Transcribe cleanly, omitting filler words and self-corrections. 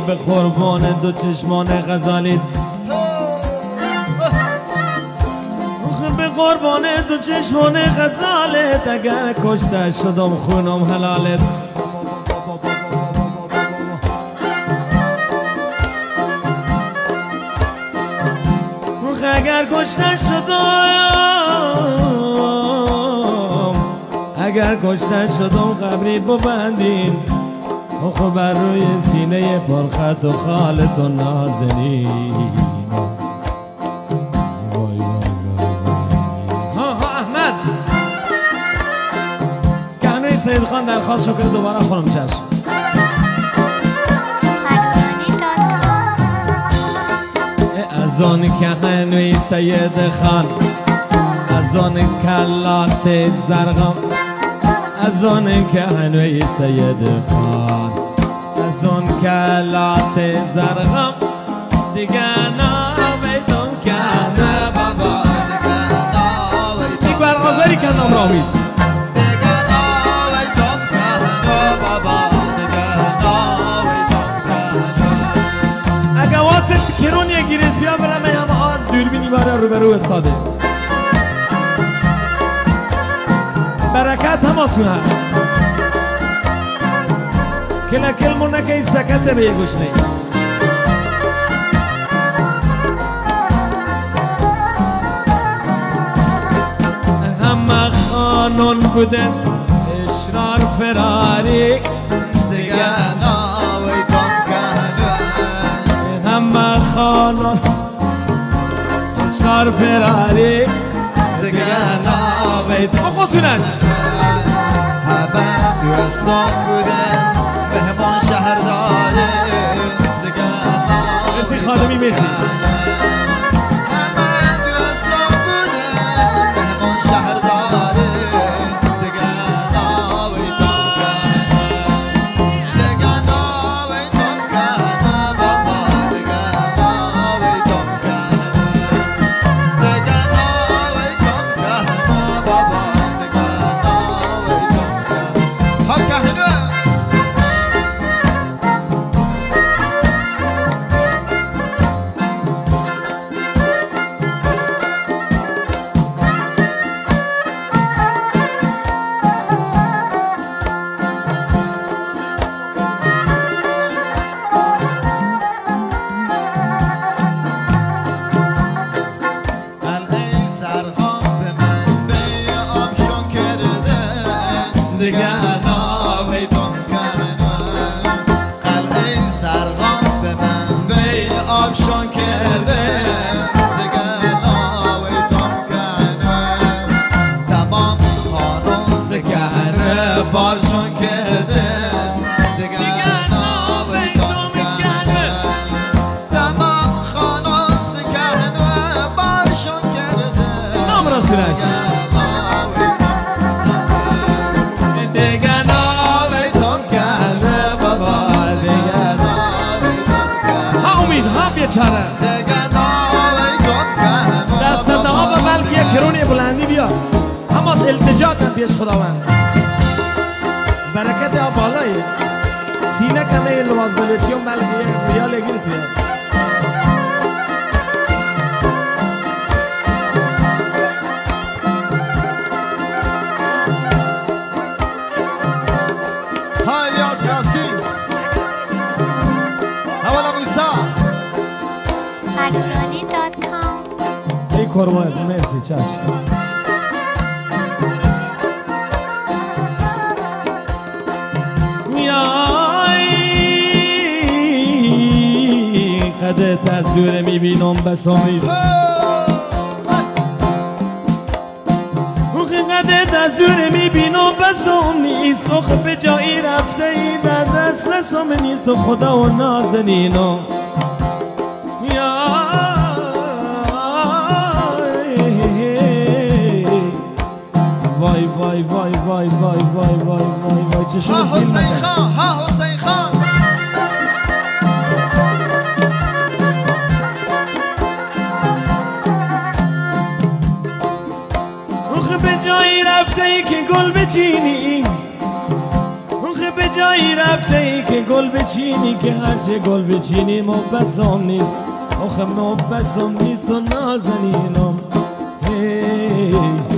به قربان دو چشمان غزالیت، به قربان دو چشمان غزالت، اگر کشته شدم خونم حلالت. اگر کشته شدم، اگر کشته شدم قبری ببندین، خب بر روی سینه پرخط و خالت و نازنین. احمد کهنه سید خان درخواست شکر دوباره خونم چشم. از آن کهنوی سید خان، از آن کلات زرغم، از آن کهنوی سید خان، از آن کلات زرغم، دیگه ناویدم کنه بابا، دیگه برقابری کنم راوید. کرون یه گیرید بیا برم ایم آن دوربینی باره رو برو استاده برکت هم آسونه کلا کلمونه که این سکته به یه گوشنه همه خانون بودن اشرار فراری دیگه همه خانون اشرار فراری دیگه ناوید خصوصونت همه دوستان بودن مهمان شهر داره دیگه ناوید مرسی خادمی مرسی همه دوستان بودن مهمان شهر داره دیگه ناوید دیگه ناویدم کنم قلعه سرغام به منبع آبشون کرده دیگه ناویدم کنم تمام خانون زگره بارشون کرده دیگه ناویدم کنم تمام خانون زگره بارشون کرده نام رسولش چاره دست دعا و بلکه یک کرونی بلندی بیا اما التجا کن پیش خداوند برکت ها بالایی سینه کنه لواز بلوچیون بلکه یک ریال گیرت بیاد ها الیاس راسی اولا موسا ای قربانت مرسی چشم قدت از دور میبینم بسامیست قدت از دور میبینم بسام نیست رخ به جایی رفته ای در دست رسام نیست و خدا و نازنینم وای وای وای وای وای وای وای وای وای چشم ها حسین خان ها حسین خان روخ به جایی رفته ای که گل بچینی روخ به به جایی رفته ای که گل بچینی که هرچه گل بچینی مبسم نیست آخه مبسم نیست و نازنینم.